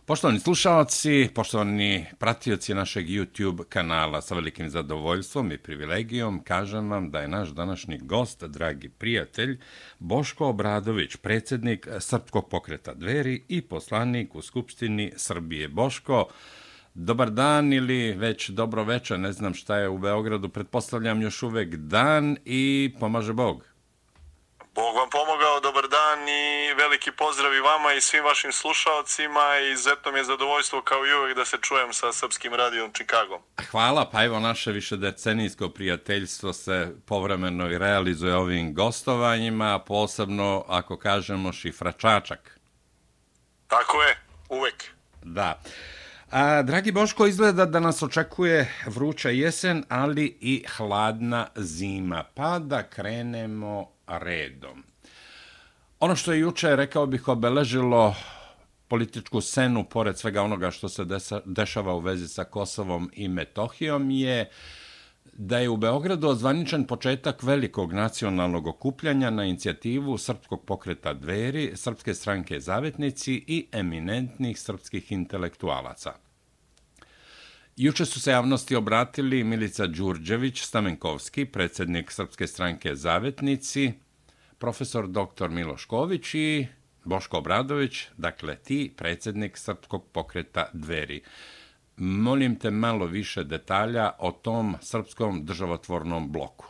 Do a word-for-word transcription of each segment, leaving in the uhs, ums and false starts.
Poštovani slušalci, poštovani pratioci našeg YouTube kanala, sa velikim zadovoljstvom i privilegijom kažem vam da je naš današnji gost, dragi prijatelj, Boško Obradović, predsjednik Srpskog pokreta Dveri i poslanik u Skupštini Srbije. Boško, dobar dan ili već dobro večer, ne znam šta je u Beogradu, pretpostavljam još uvek dan i pomaže Bog. Bog vam pomogao, dobar dan i veliki pozdrav i vama i svim vašim slušalcima i izuzetno mi je zadovoljstvo kao i uvek da se čujem sa Srpskim radijom Čikagom. Hvala, pa evo naše višedecenijsko prijateljstvo se povremeno i realizuje ovim gostovanjima, posebno ako kažemo šifra Čačak. Tako je, uvek. Da. A, dragi Boško, izgleda da nas očekuje vruća jesen, ali i hladna zima, pa da krenemo redom. Ono što je juče, rekao bih, obeležilo političku scenu, pored svega onoga što se desa, dešava u vezi sa Kosovom i Metohijom, je da je u Beogradu ozvaničen početak velikog nacionalnog okupljanja na inicijativu Srpskog pokreta Dveri, Srpske stranke Zavetnici i eminentnih srpskih intelektualaca. Juče su se javnosti obratili Milica Đurđević Stamenkovski, predsjednik Srpske stranke Zavetnici, profesor doktor Miloš Ković i Boško Obradović, dakle ti, predsjednik Srpskog pokreta Dveri. Molim te malo više detalja o tom srpskom državotvornom bloku.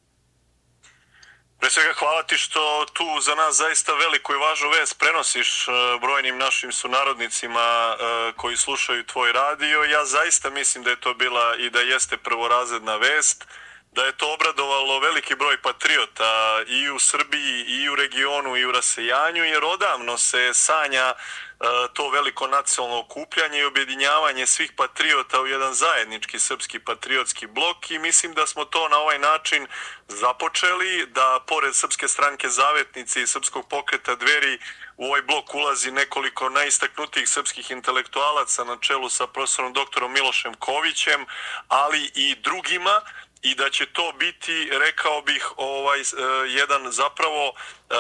Pre svega hvala ti što tu za nas zaista veliku i važnu vest prenosiš brojnim našim sunarodnicima koji slušaju tvoj radio. Ja zaista mislim da je to bila i da jeste prvorazredna vest, da je to obradovalo veliki broj patriota i u Srbiji, i u regionu, i u rasejanju, jer odavno se sanja to veliko nacionalno okupljanje i objedinjavanje svih patriota u jedan zajednički srpski patriotski blok i mislim da smo to na ovaj način započeli, da pored Srpske stranke Zavetnici i Srpskog pokreta Dveri u ovaj blok ulazi nekoliko najistaknutijih srpskih intelektualaca na čelu sa profesorom doktorom Milošem Kovićem, ali i drugima, i da će to biti, rekao bih, ovaj jedan zapravo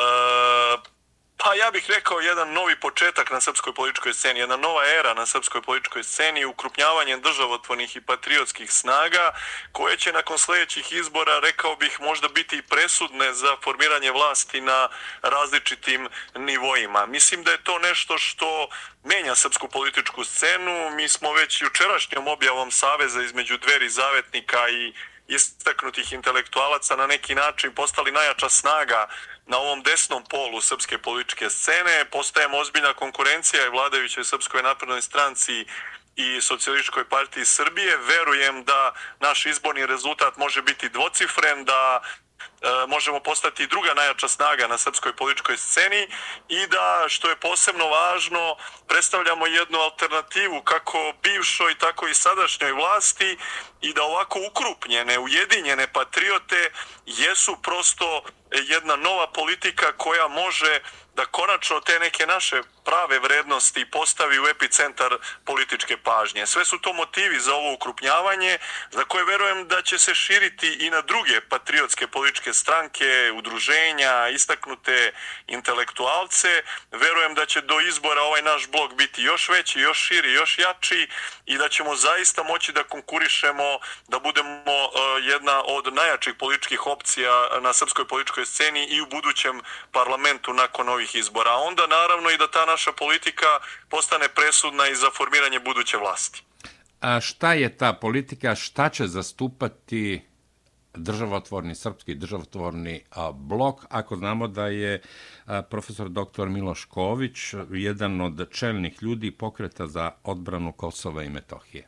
pa ja bih rekao jedan novi početak na srpskoj političkoj sceni, jedna nova era na srpskoj političkoj sceni, ukrupnjavanje državotvornih i patriotskih snaga koje će nakon sljedećih izbora, rekao bih, možda biti presudne za formiranje vlasti na različitim nivoima. Mislim da je to nešto što menja srpsku političku scenu. Mi smo već jučerašnjom objavom saveza između Dveri Zavetnika i istaknutih intelektualaca na neki način postali najjača snaga na ovom desnom polu srpske političke scene. Postajemo ozbiljna konkurencija i vladajućoj Srpskoj naprednoj stranci i Socijalističkoj partiji Srbije. Verujem da naš izborni rezultat može biti dvocifren, da možemo postati druga najjača snaga na srpskoj političkoj sceni i da, što je posebno važno, predstavljamo jednu alternativu kako bivšoj, tako i sadašnjoj vlasti i da ovako ukrupnjene, ujedinjene patriote jesu prosto jedna nova politika koja može da konačno te neke naše prave vrednosti postavi u epicentar političke pažnje. Sve su to motivi za ovo ukrupnjavanje, za koje verujem da će se širiti i na druge patriotske političke stranke, udruženja, istaknute intelektualce. Verujem da će do izbora ovaj naš blok biti još veći, još širi, još jači i da ćemo zaista moći da konkurišemo, da budemo jedna od najjačih političkih opcija na srpskoj političkoj sceni i u budućem parlamentu nakon ovih izbora. A onda naravno i da ta naša politika postane presudna i za formiranje buduće vlasti. A šta je ta politika, šta će zastupati državotvorni, srpski državotvorni blok, ako znamo da je profesor doktor Miloš Ković jedan od čelnih ljudi pokreta za odbranu Kosova i Metohije?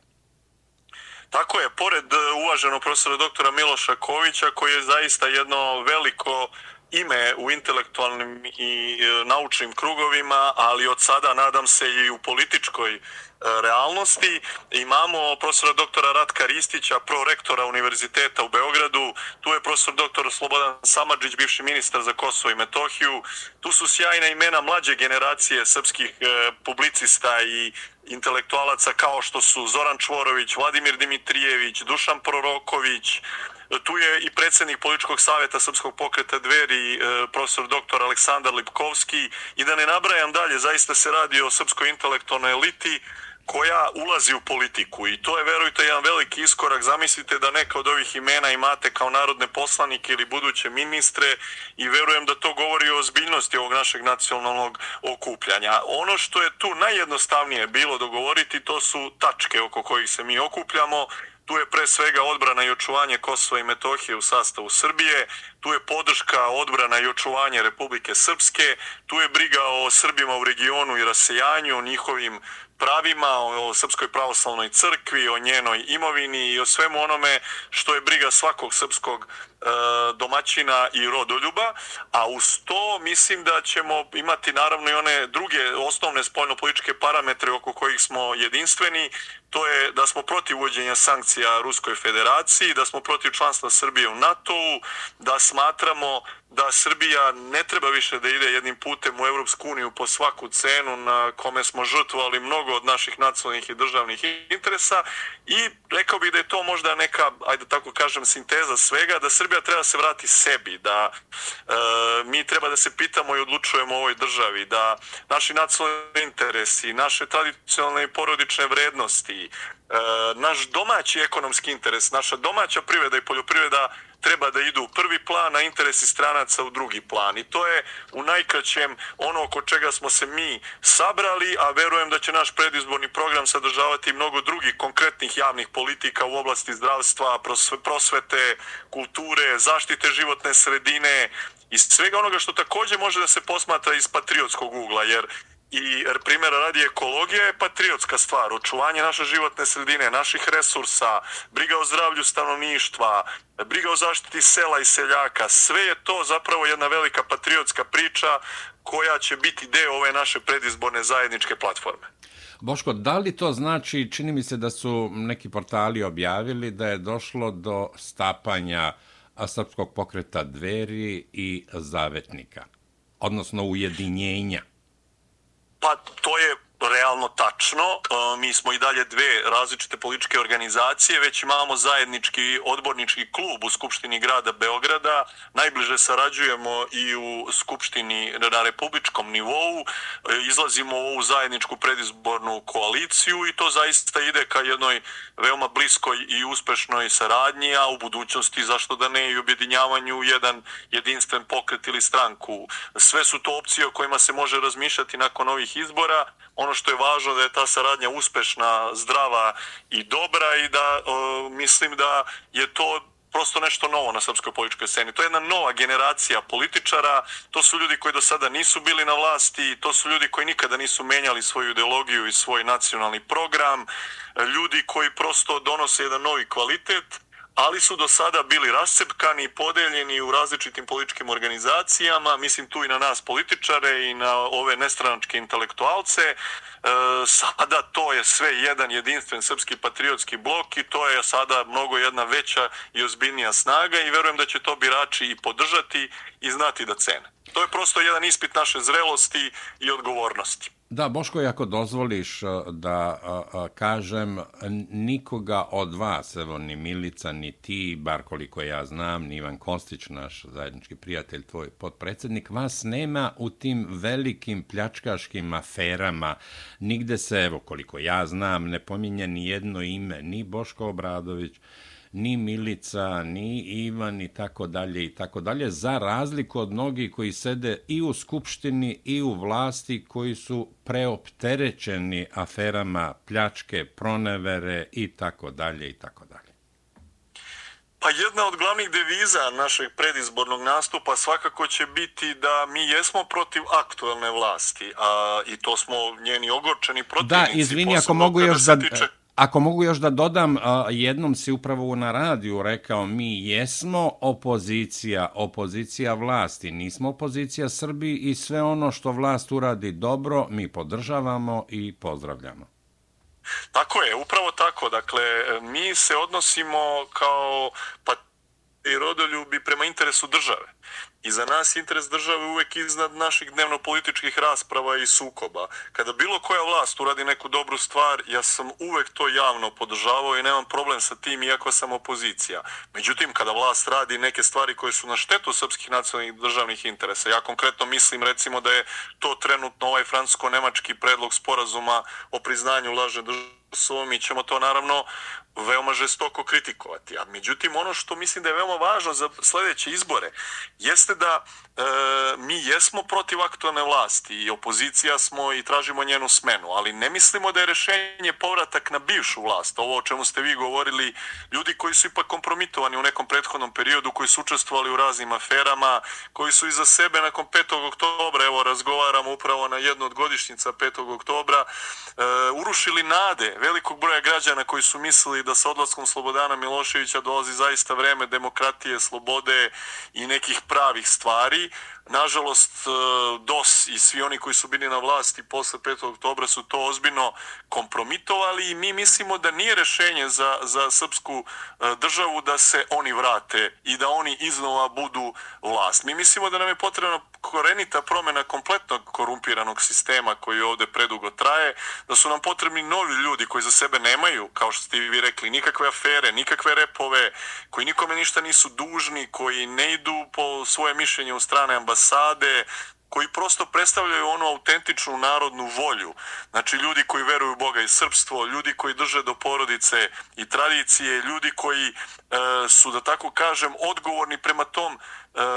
Tako je, pored uvaženog profesora doktora Miloša Kovića, koji je zaista jedno veliko ime u intelektualnim i naučnim krugovima, ali od sada nadam se i u političkoj realnosti. Imamo profesora doktora Ratka Ristića, prorektora Univerziteta u Beogradu, tu je profesor doktor Slobodan Samardžić, bivši ministar za Kosovo i Metohiju, tu su sjajna imena mlađe generacije srpskih publicista i intelektualaca kao što su Zoran Čvorović, Vladimir Dimitrijević, Dušan Proroković, tu je i predsjednik političkog savjeta Srpskog pokreta Dveri, profesor doktor Aleksandar Lipkovski, i da ne nabrajam dalje, zaista se radi o srpskoj intelektualnoj eliti koja ulazi u politiku i to je, verujte, jedan veliki iskorak. Zamislite da neka od ovih imena imate kao narodne poslanike ili buduće ministre i verujem da to govori o ozbiljnosti ovog našeg nacionalnog okupljanja. Ono što je tu najjednostavnije bilo dogovoriti, to su tačke oko kojih se mi okupljamo. Tu je pre svega odbrana i očuvanje Kosova i Metohije u sastavu Srbije, tu je podrška, odbrana i očuvanje Republike Srpske, tu je briga o Srbima u regionu i rasejanju, o njihovim pravima, o Srpskoj pravoslavnoj crkvi, o njenoj imovini i o svemu onome što je briga svakog srpskog e, domaćina i rodoljuba. A uz to mislim da ćemo imati naravno i one druge osnovne spoljnopolitičke parametre oko kojih smo jedinstveni. To je da smo protiv uvođenja sankcija Ruskoj federaciji, da smo protiv članstva Srbije u NATO-u, da smatramo da Srbija ne treba više da ide jednim putem u Evropsku uniju po svaku cenu na kome smo žrtvovali mnogo od naših nacionalnih i državnih interesa i rekao bih da je to možda neka, ajde tako kažem, sinteza svega, da Srbija treba da se vrati sebi, da e, mi treba da se pitamo i odlučujemo o ovoj državi, da naši nacionalni interesi, naše tradicionalne i porodične vrednosti, e, naš domaći ekonomski interes, naša domaća privreda i poljoprivreda treba da idu u prvi plan, a interesi stranaca u drugi plan. I to je u najkraćem ono oko čega smo se mi sabrali, a verujem da će naš predizborni program sadržavati mnogo drugih konkretnih javnih politika u oblasti zdravstva, prosvete, kulture, zaštite životne sredine i svega onoga što također može da se posmatra iz patriotskog ugla, jer i primjera radi ekologija je patriotska stvar, očuvanje naše životne sredine, naših resursa, briga o zdravlju stanovništva, briga o zaštiti sela i seljaka, sve je to zapravo jedna velika patriotska priča koja će biti deo ove naše predizborne zajedničke platforme. Boško, da li to znači, čini mi se da su neki portali objavili da je došlo do stapanja Srpskog pokreta Dveri i Zavetnika, odnosno ujedinjenja? Pa to je realno tačno. Mi smo i dalje dve različite političke organizacije, već imamo zajednički odbornički klub u Skupštini grada Beograda, najbliže sarađujemo i u Skupštini na republičkom nivou, izlazimo u ovu zajedničku predizbornu koaliciju i to zaista ide ka jednoj veoma bliskoj i uspešnoj saradnji, a u budućnosti zašto da ne i objedinjavanju u jedan jedinstven pokret ili stranku. Sve su to opcije o kojima se može razmišljati nakon ovih izbora. Ono što je važno da je ta saradnja uspešna, zdrava i dobra i da uh, mislim da je to prosto nešto novo na srpskoj političkoj sceni. To je jedna nova generacija političara, to su ljudi koji do sada nisu bili na vlasti, to su ljudi koji nikada nisu menjali svoju ideologiju i svoj nacionalni program, ljudi koji prosto donose jedan novi kvalitet, ali su do sada bili rascepkani i podeljeni u različitim političkim organizacijama, mislim tu i na nas političare i na ove nestranačke intelektualce. E, sada to je sve jedan jedinstven srpski patriotski blok i to je sada mnogo jedna veća i ozbiljnija snaga i verujem da će to birači i podržati i znati da cene. To je prosto jedan ispit naše zrelosti i odgovornosti. Da, Boško, ako dozvoliš da a, a, kažem, nikoga od vas, evo ni Milica, ni ti, bar koliko ja znam, ni Ivan Kostić, naš zajednički prijatelj, tvoj potpredsjednik, vas nema u tim velikim pljačkaškim aferama. Nigde se, evo koliko ja znam, ne pominje ni jedno ime, ni Boško Obradović, ni Milica, ni Ivan i tako dalje i tako dalje, za razliku od mnogih koji sede i u skupštini i u vlasti koji su preopterećeni aferama pljačke, pronevere i tako dalje i tako dalje. Pa jedna od glavnih deviza našeg predizbornog nastupa svakako će biti da mi jesmo protiv aktuelne vlasti, a i to smo njeni ogorčeni protivnici. Da, izvini, ako mogu još da... Tiče... Ako mogu još da dodam, jednom si upravo na radiju rekao, mi jesmo opozicija, opozicija vlasti, nismo opozicija Srbiji i sve ono što vlast uradi dobro, mi podržavamo i pozdravljamo. Tako je, upravo tako. Dakle, mi se odnosimo kao pa i rodoljubi prema interesu države. I za nas interes države uvek iznad naših dnevno-političkih rasprava i sukoba. Kada bilo koja vlast uradi neku dobru stvar, ja sam uvek to javno podržavao i nemam problem sa tim, iako sam opozicija. Međutim, kada vlast radi neke stvari koje su na štetu srpskih nacionalnih državnih interesa, ja konkretno mislim recimo da je to trenutno ovaj francusko-nemački predlog sporazuma o priznanju lažne države, mi ćemo to naravno veoma žestoko kritikovati. A međutim, ono što mislim da je veoma važno za sljedeće izbore jeste da e, mi jesmo protiv aktualne vlasti i opozicija smo i tražimo njenu smenu, ali ne mislimo da je rešenje povratak na bivšu vlast. Ovo o čemu ste vi govorili, ljudi koji su ipak kompromitovani u nekom prethodnom periodu, koji su učestvovali u raznim aferama, koji su iza sebe nakon petog oktobra, evo razgovaramo upravo na jednu od godišnjica petog oktobra, e, urušili nade velikog broja građana koji su mislili da sa odlaskom Slobodana Miloševića dolazi zaista vreme demokratije, slobode i nekih pravih stvari. Nažalost, D O S i svi oni koji su bili na vlasti posle petog oktobra su to ozbiljno kompromitovali i mi mislimo da nije rešenje za, za srpsku državu da se oni vrate i da oni iznova budu vlast. Mi mislimo da nam je potrebna korenita promjena kompletnog korumpiranog sistema koji ovde predugo traje, da su nam potrebni novi ljudi koji za sebe nemaju, kao što ste vi rekli, nikakve afere, nikakve repove, koji nikome ništa nisu dužni, koji ne idu po svoje mišljenje u strane ambasade, koji prosto predstavljaju onu autentičnu narodnu volju. Znači ljudi koji veruju u Boga i srpstvo, ljudi koji drže do porodice i tradicije, ljudi koji e, su, da tako kažem, odgovorni prema tom e,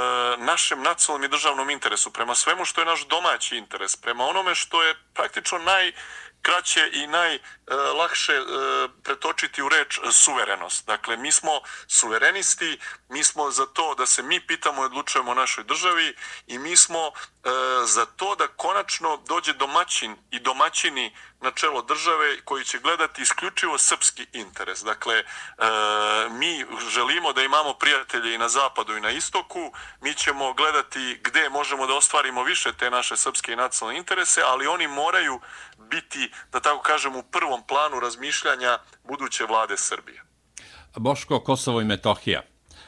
našem nacionalnom i državnom interesu, prema svemu što je naš domaći interes, prema onome što je praktično naj kraće i najlakše e, pretočiti u reč suverenost. Dakle, mi smo suverenisti, mi smo za to da se mi pitamo i odlučujemo o našoj državi i mi smo e, za to da konačno dođe domaćin i domaćini na čelo države koji će gledati isključivo srpski interes. Dakle, e, mi želimo da imamo prijatelje i na zapadu i na istoku, mi ćemo gledati gde možemo da ostvarimo više te naše srpske i nacionalne interese, ali oni moraju biti, da tako kažem, u prvom planu razmišljanja buduće vlade Srbije. Boško, Kosovo i Metohija.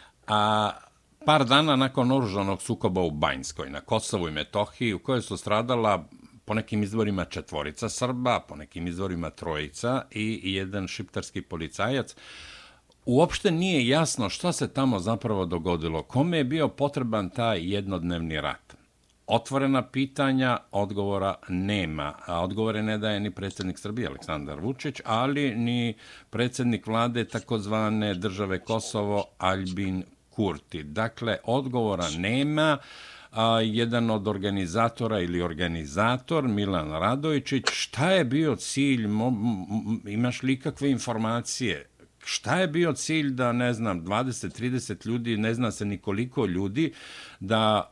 A par dana nakon oružanog sukoba u Banjskoj, na Kosovu i Metohiji, u kojoj su stradala po nekim izvorima četvorica Srba, po nekim izvorima trojica i jedan šiptarski policajac, uopšte nije jasno šta se tamo zapravo dogodilo. Kome je bio potreban taj jednodnevni rat? Otvorena pitanja, odgovora nema. A odgovore ne daje ni predsjednik Srbije Aleksandar Vučić, ali ni predsjednik vlade takozvane države Kosovo Aljbin Kurti. Dakle, odgovora nema. A, jedan od organizatora ili organizator, Milan Radojičić, šta je bio cilj, mo, m, imaš li kakve informacije? Šta je bio cilj da, ne znam, dvadeset trideset ljudi, ne zna se ni koliko ljudi, da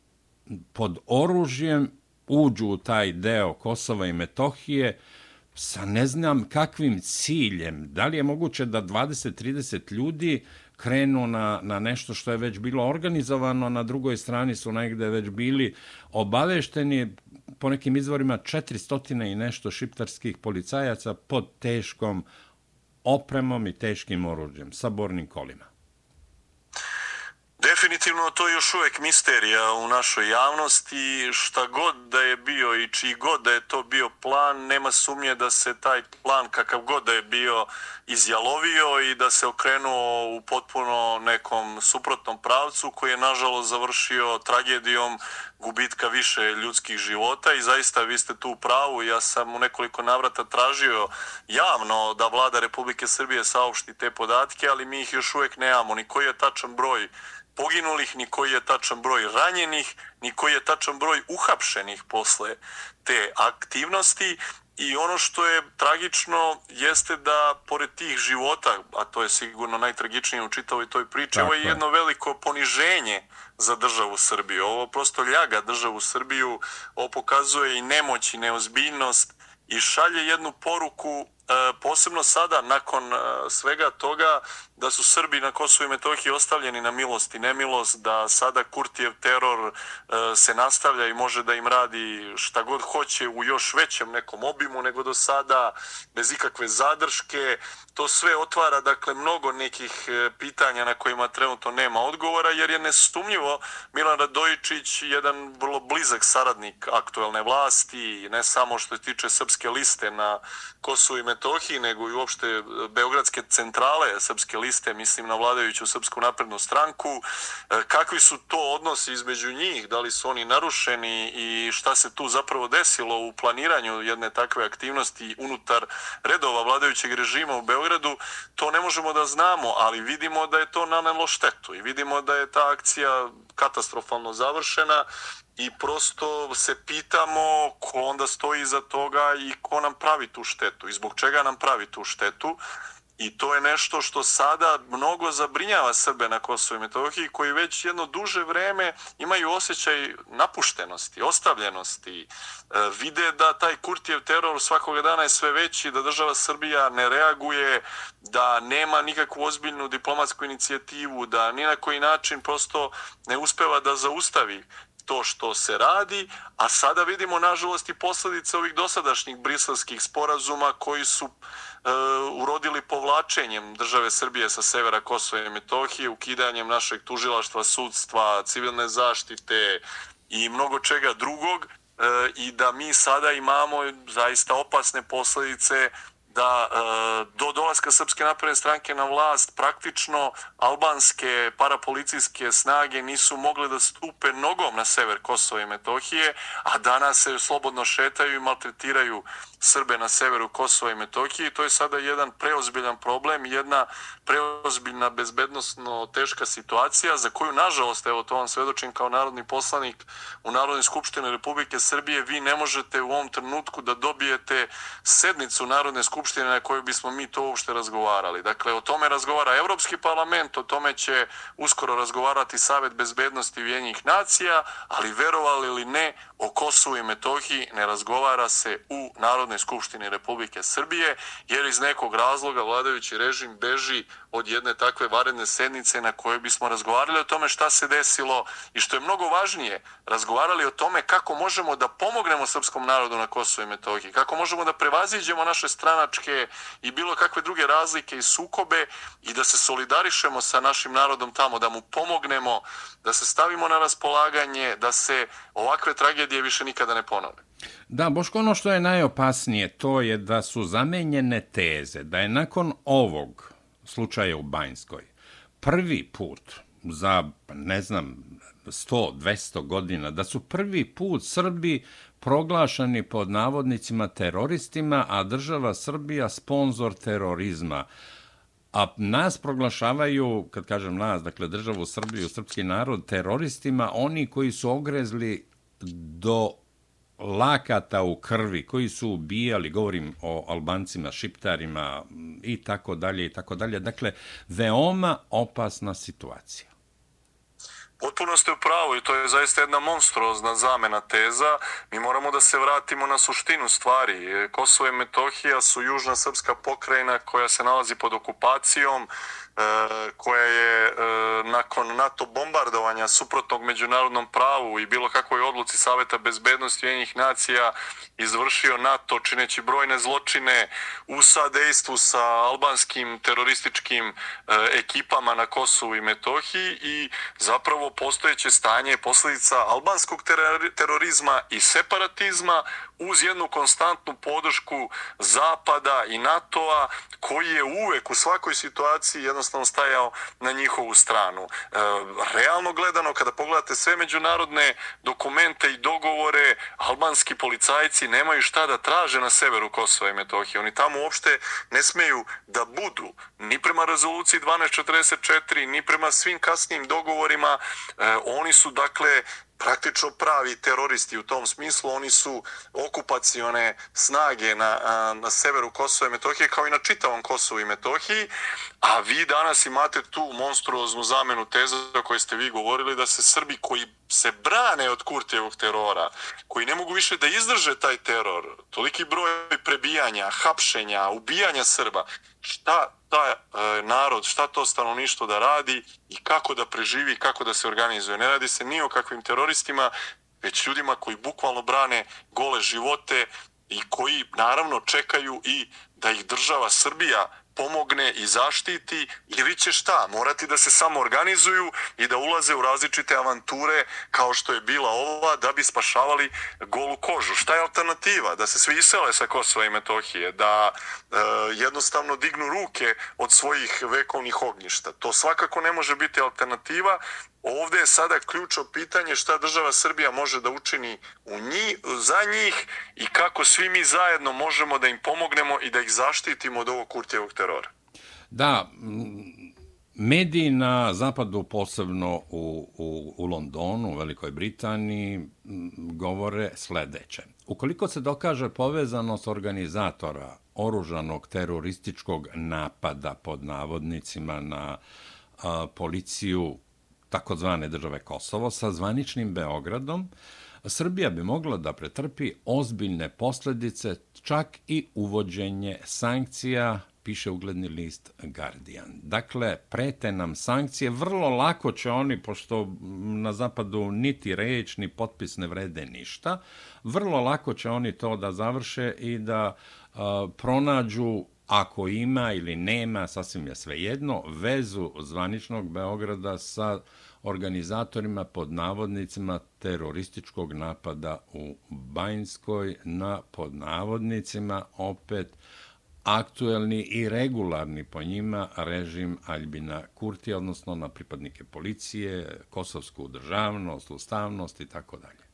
pod oružjem uđu u taj deo Kosova i Metohije sa ne znam kakvim ciljem? Da li je moguće da dvadeset trideset ljudi krenu na, na nešto što je već bilo organizovano, na drugoj strani su negde već bili obavešteni, po nekim izvorima četiristo i nešto šiptarskih policajaca pod teškom opremom i teškim oružjem, sa bornim kolima? Definitivno to je još uvijek misterija u našoj javnosti. Šta god da je bio i čiji god da je to bio plan, nema sumnje da se taj plan, kakav god da je bio, izjalovio i da se okrenuo u potpuno nekom suprotnom pravcu koji je nažalost završio tragedijom gubitka više ljudskih života. I zaista vi ste tu u pravu. Ja sam u nekoliko navrata tražio javno da vlada Republike Srbije saopšti te podatke, ali mi ih još uvijek nemamo. Ni koji je tačan broj poginulih, ni koji je tačan broj ranjenih, ni koji je tačan broj uhapšenih posle te aktivnosti. I ono što je tragično jeste da pored tih života, a to je sigurno najtragičnije u čitavoj toj priči, ovo je jedno veliko poniženje za državu Srbiju. Ovo prosto ljaga državu Srbiju, ovo pokazuje i nemoć i neozbiljnost i šalje jednu poruku posebno sada, nakon svega toga, da su Srbi na Kosovu i Metohiji ostavljeni na milost i nemilost, da sada Kurtijev teror se nastavlja i može da im radi šta god hoće u još većem nekom obimu nego do sada, bez ikakve zadrške. To sve otvara, dakle, mnogo nekih pitanja na kojima trenutno nema odgovora, jer je nesumnjivo Milan Radojičić jedan vrlo blizak saradnik aktuelne vlasti, ne samo što se tiče Srpske liste na Kosovu i Metohiji, nego i uopšte Beogradske centrale Srpske liste, mislim na vladajuću Srpsku naprednu stranku. Kakvi su to odnosi između njih, da li su oni narušeni i šta se tu zapravo desilo u planiranju jedne takve aktivnosti unutar redova vladajućeg režima u Beogradu, to ne možemo da znamo, ali vidimo da je to nanelo štetu i vidimo da je ta akcija katastrofalno završena i prosto se pitamo ko onda stoji iza toga i ko nam pravi tu štetu i zbog čega nam pravi tu štetu. I to je nešto što sada mnogo zabrinjava Srbe na Kosovu i Metohiji, koji već jedno duže vreme imaju osjećaj napuštenosti, ostavljenosti. Vide da taj Kurtijev teror svakoga dana je sve veći, da država Srbija ne reaguje, da nema nikakvu ozbiljnu diplomatsku inicijativu, da ni na koji način prosto ne uspeva da zaustavi to što se radi, a sada vidimo nažalost i posljedice ovih dosadašnjih briselskih sporazuma koji su e, urodili povlačenjem države Srbije sa severa Kosova i Metohije, ukidanjem našeg tužilaštva, sudstva, civilne zaštite i mnogo čega drugog, e, i da mi sada imamo zaista opasne posljedice da e, do dolaska Srpske napredne stranke na vlast praktično albanske parapolicijske snage nisu mogle da stupe nogom na sever Kosova i Metohije, a danas se slobodno šetaju i maltretiraju Srbe na severu Kosova i Metohije. To je sada jedan preozbiljan problem, jedna preozbiljna bezbednosno teška situacija za koju, nažalost, evo to vam svedočim kao narodni poslanik u Narodnoj skupštini Republike Srbije, vi ne možete u ovom trenutku da dobijete sednicu Narodne skupštine na kojoj bismo mi to uopšte razgovarali. Dakle, o tome razgovara Evropski parlament, o tome će uskoro razgovarati Savet bezbednosti Ujedinjenih nacija, ali verovali ili ne, o Kosovu i Metohiji ne razgovara se u Narodnoj skupštini Republike Srbije, jer iz nekog razloga vladajući režim beži od jedne takve vanredne sednice na kojoj bismo razgovarali o tome šta se desilo i, što je mnogo važnije, razgovarali o tome kako možemo da pomognemo srpskom narodu na Kosovu i Metohiji, kako možemo da prevaziđemo naše stranačke i bilo kakve druge razlike i sukobe i da se solidarišemo sa našim narodom tamo, da mu pomognemo, da se stavimo na raspolaganje, da se ovakve tragedije više nikada ne ponove. Da, Boško, ono što je najopasnije to je da su zamenjene teze, da je nakon ovog slučaja u Banjskoj prvi put za, ne znam, sto dvesta godina, da su prvi put Srbi proglašeni pod navodnicima teroristima, a država Srbija sponzor terorizma. A nas proglašavaju, kad kažem nas, dakle državu Srbiju, srpski narod, teroristima, oni koji su ogrezli do lakata u krvi, koji su ubijali, govorim o Albancima, Šiptarima i tako dalje i tako dalje. Dakle, veoma opasna situacija. Potpuno ste u pravu i to je zaista jedna monstruozna zamena teza. Mi moramo da se vratimo na suštinu stvari. Kosovo i Metohija su južna srpska pokrajina koja se nalazi pod okupacijom, koja je nakon NATO bombardovanja suprotnog međunarodnom pravu i bilo kakvoj odluci Saveta bezbednosti Ujedinjenih nacija izvršio NATO čineći brojne zločine u sadejstvu sa albanskim terorističkim ekipama na Kosovu i Metohiji i zapravo postojeće stanje je posljedica albanskog terorizma i separatizma uz jednu konstantnu podršku Zapada i NATO-a koji je uvek u svakoj situaciji jednostavno stajao na njihovu stranu. E, realno gledano, kada pogledate sve međunarodne dokumente i dogovore, albanski policajci nemaju šta da traže na severu Kosova i Metohije. Oni tamo uopšte ne smeju da budu ni prema rezoluciji dvanaest četrdeset četiri, ni prema svim kasnijim dogovorima. E, oni su, dakle, praktično pravi teroristi u tom smislu. Oni su okupacione snage na, na severu Kosova i Metohije, kao i na čitavom Kosovu i Metohiji, a vi danas imate tu monstruoznu zamenu teza o kojoj ste vi govorili, da se Srbi koji se brane od Kurtijevog terora, koji ne mogu više da izdrže taj teror, toliki broj prebijanja, hapšenja, ubijanja Srba, šta taj e, narod, šta to stanovništvo da radi i kako da preživi, kako da se organizuje. Ne radi se ni o kakvim teroristima, već ljudima koji bukvalno brane gole živote i koji naravno čekaju i da ih država Srbija pomogne i zaštiti, ili će šta, morati da se samo organizuju i da ulaze u različite avanture kao što je bila ova, da bi spašavali golu kožu. Šta je alternativa? Da se svi isele sa Kosova i Metohije, da e, jednostavno dignu ruke od svojih vekovnih ognjišta. To svakako ne može biti alternativa. Ovdje je sada ključno pitanje šta država Srbija može da učini u njih, za njih i kako svi mi zajedno možemo da im pomognemo i da ih zaštitimo od ovog Kurtijevog terora. Da, mediji na zapadu, posebno u, u, u Londonu, u Velikoj Britaniji, govore sledeće. Ukoliko se dokaže povezanost organizatora oružanog terorističkog napada pod navodnicima na a, policiju takozvane države Kosovo sa zvaničnim Beogradom, Srbija bi mogla da pretrpi ozbiljne posljedice, čak i uvođenje sankcija, piše ugledni list Guardian. Dakle, prete nam sankcije, vrlo lako će oni, pošto na zapadu niti reč, ni potpis ne vrede ništa, vrlo lako će oni to da završe i da uh, pronađu, ako ima ili nema, sasvim je svejedno, vezu zvaničnog Beograda sa organizatorima pod navodnicima terorističkog napada u Banjskoj na pod navodnicima opet aktuelni i regularni po njima režim Aljbina Kurtija, odnosno na pripadnike policije, kosovsku državnost, ustavnost i tako dalje.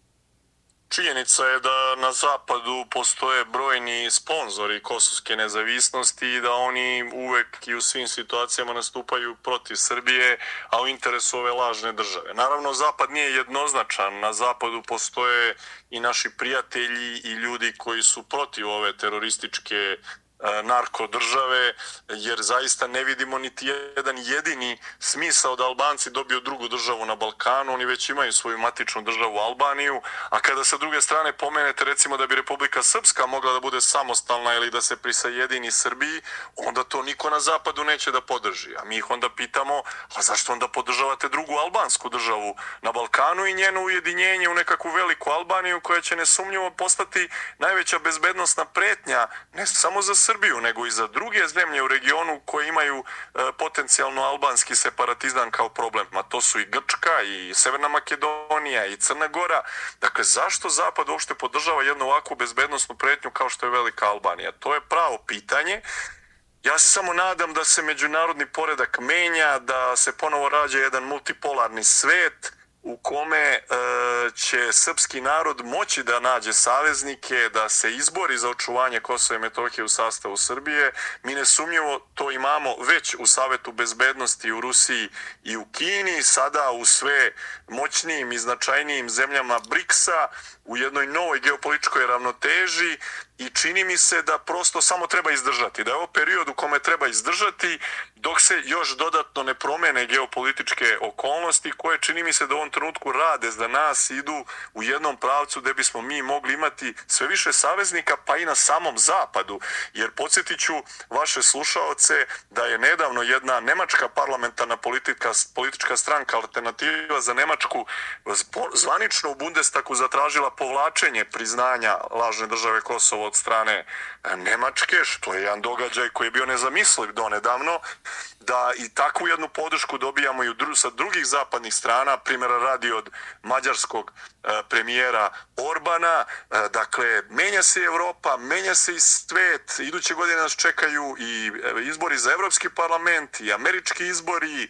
Činjenica je da na zapadu postoje brojni sponzori kosovske nezavisnosti i da oni uvek i u svim situacijama nastupaju protiv Srbije, a u interesu ove lažne države. Naravno, zapad nije jednoznačan. Na zapadu postoje i naši prijatelji i ljudi koji su protiv ove terorističke narko države, jer zaista ne vidimo niti jedan jedini smisao da Albanci dobiju drugu državu na Balkanu. Oni već imaju svoju matičnu državu Albaniju, a kada sa druge strane pomenete recimo da bi Republika Srpska mogla da bude samostalna ili da se prisajedini Srbiji, onda to niko na zapadu neće da podrži. A mi ih onda pitamo, a zašto onda podržavate drugu albansku državu na Balkanu i njeno ujedinjenje u nekakvu veliku Albaniju koja će nesumnjivo postati najveća bezbednosna pretnja ne samo za Srbiju, Srbiju, nego i za druge zemlje u regionu koje imaju e, potencijalno albanski separatizam kao problem. A to su i Grčka, i Severna Makedonija, i Crna Gora. Dakle, zašto Zapad uopšte podržava jednu ovakvu bezbednosnu pretnju kao što je Velika Albanija? To je pravo pitanje. Ja se samo nadam da se međunarodni poredak menja, da se ponovo rađa jedan multipolarni svet u kome e, će srpski narod moći da nađe saveznike, da se izbori za očuvanje Kosova i Metohije u sastavu Srbije. Mi nesumnjivo to imamo već u Savetu bezbednosti u Rusiji i u Kini, sada u sve moćnijim i značajnijim zemljama briksa, u jednoj novoj geopolitičkoj ravnoteži i čini mi se da prosto samo treba izdržati. Da je ovo period u kome treba izdržati dok se još dodatno ne promene geopolitičke okolnosti koje čini mi se da u ovom trenutku rade za nas, idu u jednom pravcu gde bismo mi mogli imati sve više saveznika pa i na samom zapadu. Jer podsjetit ću vaše slušaoce da je nedavno jedna nemačka parlamentarna politika, politička stranka Alternativa za Nemačku zvanično u Bundestagu zatražila povlačenje priznanja lažne države Kosovo od strane Nemačke, što je jedan događaj koji je bio nezamisliv donedavno, da i takvu jednu podršku dobijamo i dru, sa drugih zapadnih strana, primjera radi od mađarskog e, premijera Orbana. E, dakle, menja se Evropa, menja se i svet, iduće godine nas čekaju i izbori za Evropski parlament, i američki izbori,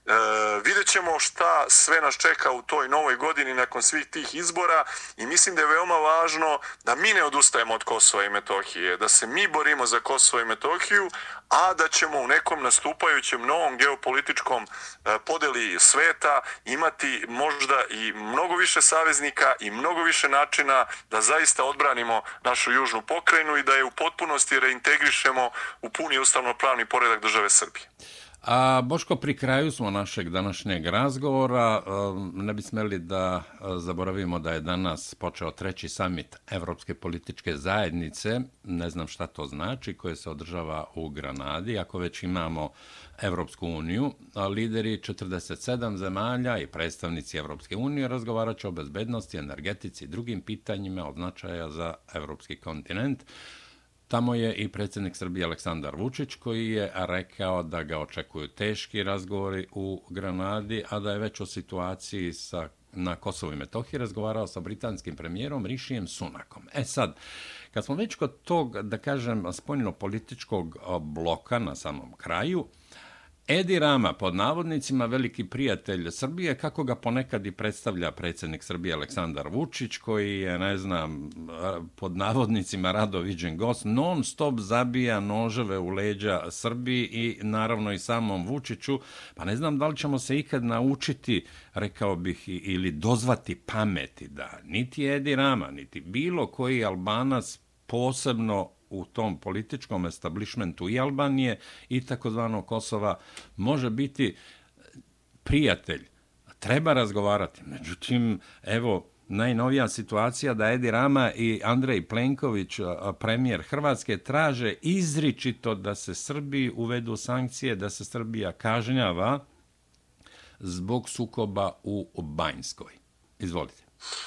E, vidjet ćemo šta sve nas čeka u toj novoj godini nakon svih tih izbora i mislim da je veoma važno da mi ne odustajemo od Kosova i Metohije, da se mi borimo za Kosovo i Metohiju, a da ćemo u nekom nastupajućem novom geopolitičkom e, podeli sveta imati možda i mnogo više saveznika i mnogo više načina da zaista odbranimo našu južnu pokrajinu i da je u potpunosti reintegrišemo u puni ustavno-pravni poredak države Srbije. A Boško, pri kraju smo našeg današnjeg razgovora. Ne bi smeli da zaboravimo da je danas počeo treći samit Evropske političke zajednice, ne znam šta to znači, koje se održava u Granadi. Ako već imamo Evropsku uniju, lideri četrdeset sedam zemalja i predstavnici Evropske unije razgovarat će o bezbednosti, energetici i drugim pitanjima od značaja za evropski kontinent. Tamo je i predsjednik Srbije Aleksandar Vučić, koji je rekao da ga očekuju teški razgovori u Granadi, a da je već o situaciji sa, na Kosovu i Metohiji razgovarao sa britanskim premijerom Rishijem Sunakom. E sad, kad smo već kod tog, da kažem, spoljno-političkog bloka na samom kraju, Edi Rama, pod navodnicima veliki prijatelj Srbije, kako ga ponekad i predstavlja predsjednik Srbije Aleksandar Vučić, koji je, ne znam, pod navodnicima rado viđen gost, non stop zabija noževe u leđa Srbiji i naravno i samom Vučiću, pa ne znam da li ćemo se ikad naučiti, rekao bih, ili dozvati pameti da niti Edi Rama, niti bilo koji Albanac posebno u tom političkom establishmentu i Albanije i takozvanog Kosova može biti prijatelj. Treba razgovarati. Međutim, evo, najnovija situacija da Edi Rama i Andrej Plenković, premijer Hrvatske, traže izričito da se Srbiji uvedu sankcije, da se Srbija kažnjava zbog sukoba u Banjskoj. Izvolite.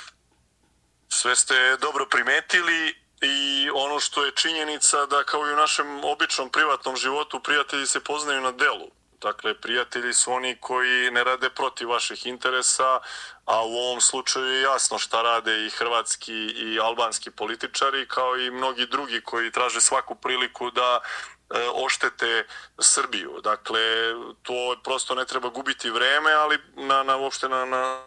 Sve ste dobro primetili. I ono što je činjenica da kao i u našem običnom privatnom životu prijatelji se poznaju na delu. Dakle, prijatelji su oni koji ne rade protiv vaših interesa, a u ovom slučaju je jasno šta rade i hrvatski i albanski političari, kao i mnogi drugi koji traže svaku priliku da e, oštete Srbiju. Dakle, to prosto ne treba gubiti vreme, ali na, na uopšte na... na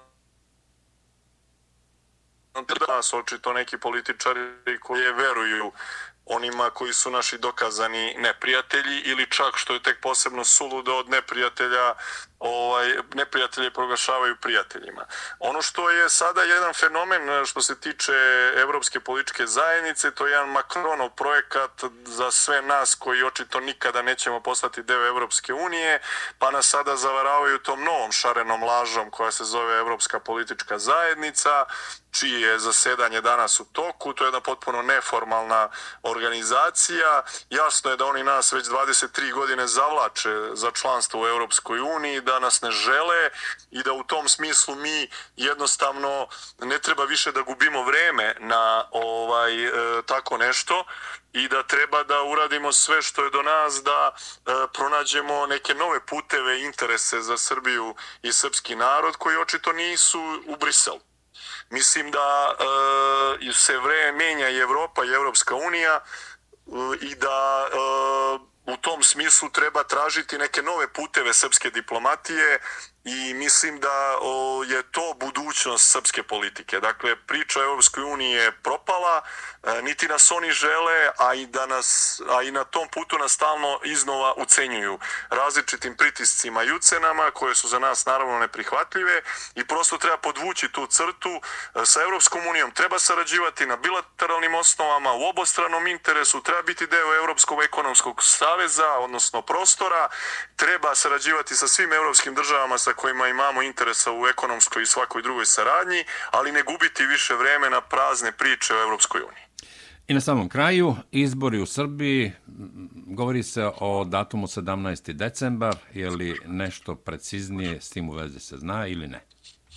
danas očito neki političari koji veruju onima koji su naši dokazani neprijatelji ili čak što je tek posebno suludo od neprijatelja ovaj, neprijatelje proglašavaju prijateljima. Ono što je sada jedan fenomen što se tiče Evropske političke zajednice, to je jedan Macronov projekat za sve nas koji očito nikada nećemo postati deo Evropske unije, pa nas sada zavaravaju tom novom šarenom lažom koja se zove Evropska politička zajednica, čije je zasedanje danas u toku. To je jedna potpuno neformalna organizacija. Jasno je da oni nas već dvadeset tri godine zavlače za članstvo u Evropskoj uniji, da nas ne žele i da u tom smislu mi jednostavno ne treba više da gubimo vreme na ovaj e, tako nešto i da treba da uradimo sve što je do nas da e, pronađemo neke nove puteve i interese za Srbiju i srpski narod koji očito nisu u Briselu. Mislim da e, se vreme menja i Evropa i Evropska unija e, i da e, u tom smislu treba tražiti neke nove puteve srpske diplomatije i mislim da o, je to budućnost srpske politike. Dakle, priča o Evropskoj uniji je propala, e, niti nas oni žele, a i, da nas, a i na tom putu nas stalno iznova ucenjuju različitim pritiscima i ucenama koje su za nas naravno neprihvatljive i prosto treba podvući tu crtu. E, sa Evropskom unijom treba sarađivati na bilateralnim osnovama, u obostranom interesu, treba biti deo Evropskog ekonomskog saveza, odnosno prostora, treba sarađivati sa svim evropskim državama sa kojima imamo interesa u ekonomskoj i svakoj drugoj saradnji, ali ne gubiti više vreme na prazne priče o Evropskoj uniji. I na samom kraju, izbori u Srbiji, govori se o datumu sedamnaesti decembar, je li nešto preciznije s tim u vezi se zna ili ne?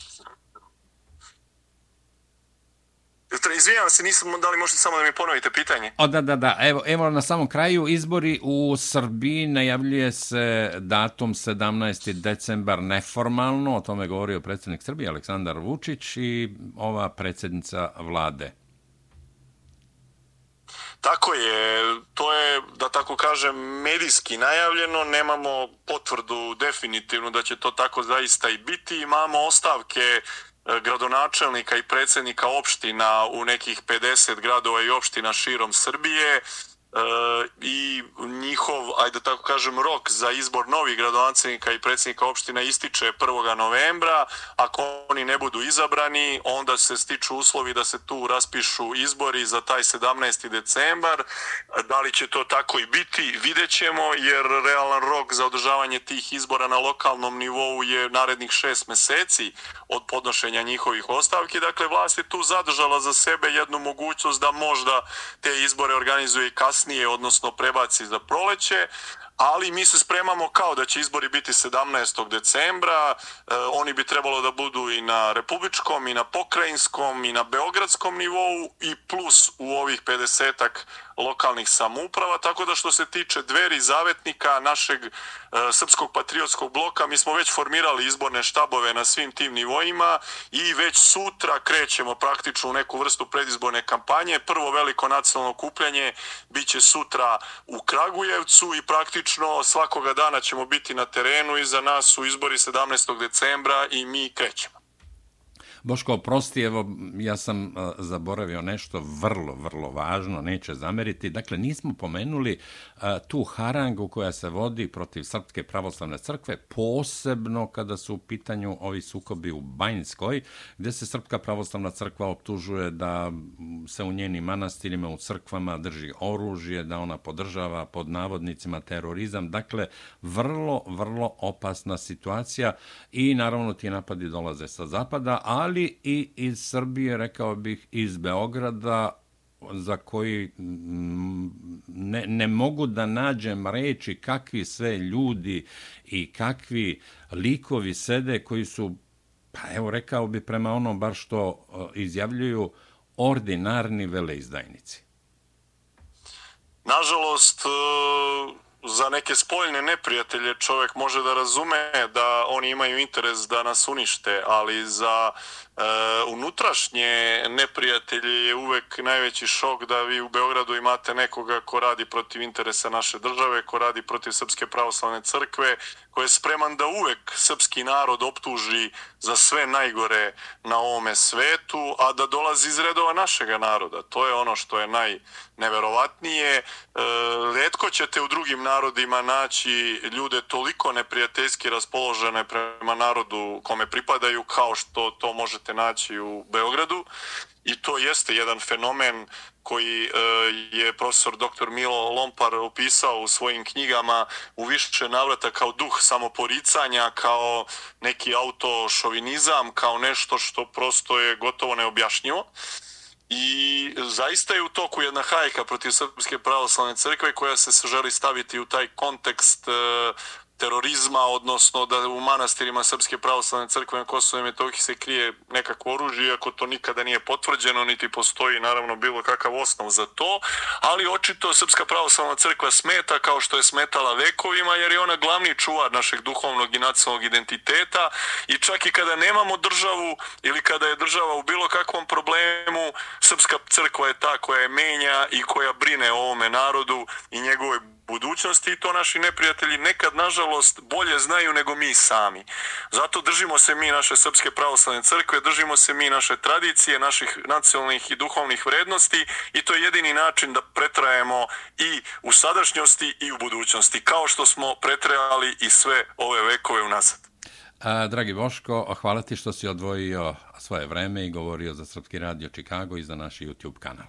Izvijavam se, nisam, da li možete samo da mi ponovite pitanje? O, da, da, da. Evo, evo na samom kraju, izbori u Srbiji, najavljuje se datum sedamnaesti decembar neformalno, o tome govorio predsjednik Srbije Aleksandar Vučić i ova predsjednica vlade. Tako je, to je, da tako kažem, medijski najavljeno, nemamo potvrdu definitivno da će to tako zaista i biti. Imamo ostavke gradonačelnika i predsjednika opština u nekih pedeset gradova i opština širom Srbije, i njihov, ajde tako kažem, rok za izbor novih gradonačelnika i predsjednika opština ističe prvog novembra. Ako oni ne budu izabrani, onda se stiču uslovi da se tu raspišu izbori za taj sedamnaesti decembar. Da li će to tako i biti, vidjet ćemo, jer realan rok za održavanje tih izbora na lokalnom nivou je narednih šest meseci od podnošenja njihovih ostavki. Dakle, vlast je tu zadržala za sebe jednu mogućnost da možda te izbore organizuje i kasnije, odnosno prebaci za proleće, ali mi se spremamo kao da će izbori biti sedamnaestog decembra, e, oni bi trebalo da budu i na republičkom, i na pokrajinskom, i na beogradskom nivou, i plus u ovih pedesetak lokalnih samouprava, tako da što se tiče Dveri, Zavetnika, našeg e, Srpskog patriotskog bloka, mi smo već formirali izborne štabove na svim tim nivoima i već sutra krećemo praktično u neku vrstu predizborne kampanje. Prvo veliko nacionalno okupljanje biće sutra u Kragujevcu i praktično svakoga dana ćemo biti na terenu. Iza nas su izbori sedamnaestog decembra i mi krećemo. Boško, oprosti, evo, ja sam uh, zaboravio nešto vrlo, vrlo važno, neće zameriti. Dakle, nismo pomenuli uh, tu harangu koja se vodi protiv Srpske pravoslavne crkve, posebno kada su u pitanju ovi sukobi u Banjskoj, gdje se Srpska pravoslavna crkva optužuje da se u njenim manastirima, u crkvama drži oružje, da ona podržava pod navodnicima terorizam. Dakle, vrlo, vrlo opasna situacija i naravno ti napadi dolaze sa zapada, ali i iz Srbije, rekao bih, iz Beograda, za koji ne, ne mogu da nađem reči kakvi sve ljudi i kakvi likovi sede koji su, pa evo rekao bi prema onom bar što izjavljuju, ordinarni veleizdajnici. Nažalost, za neke spoljne neprijatelje čovjek može da razume da oni imaju interes da nas unište, ali za e, unutrašnje neprijatelje je uvek najveći šok da vi u Beogradu imate nekoga ko radi protiv interesa naše države, ko radi protiv Srpske pravoslavne crkve, ko je spreman da uvek srpski narod optuži za sve najgore na ovome svetu, a da dolazi iz redova našega naroda. To je ono što je najneverovatnije. E, retko ćete u drugim narodima naći ljude toliko neprijateljski raspoložene prema narodu kome pripadaju kao što to možete naći u Beogradu. I to jeste jedan fenomen koji e, je profesor doktor Milo Lompar opisao u svojim knjigama u više navrata kao duh samoporicanja, kao neki autošovinizam, kao nešto što prosto je gotovo neobjašnjivo. I zaista je u toku jedna hajka protiv Srpske pravoslavne crkve koja se želi staviti u taj kontekst e, terorizma, odnosno da u manastirima Srpske pravoslavne crkve na Kosovu i Metohiji se krije nekakvo oružje, ako to nikada nije potvrđeno, niti postoji naravno bilo kakav osnov za to, ali očito Srpska pravoslavna crkva smeta kao što je smetala vekovima, jer je ona glavni čuvar našeg duhovnog i nacionalnog identiteta i čak i kada nemamo državu ili kada je država u bilo kakvom problemu, Srpska crkva je ta koja je menja i koja brine o ovome narodu i njegovoj budućnosti i to naši neprijatelji nekad, nažalost, bolje znaju nego mi sami. Zato držimo se mi naše Srpske pravoslavne crkve, držimo se mi naše tradicije, naših nacionalnih i duhovnih vrednosti i to je jedini način da pretrajemo i u sadašnjosti i u budućnosti, kao što smo pretrajali i sve ove vekove unazad. A, dragi Boško, hvala ti što si odvojio svoje vreme i govorio za Srpski radio Chicago i za naš YouTube kanal.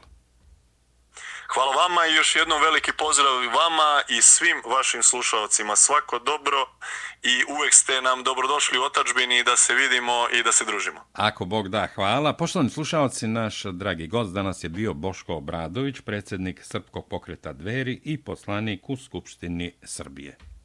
Hvala vama i još jednom veliki pozdrav vama i svim vašim slušalcima. Svako dobro i uvek ste nam dobrodošli u otadžbini da se vidimo i da se družimo. Ako Bog da, hvala. Poštovani slušalci, naš dragi gost danas je bio Boško Obradović, predsjednik Srpskog pokreta Dveri i poslanik u Skupštini Srbije.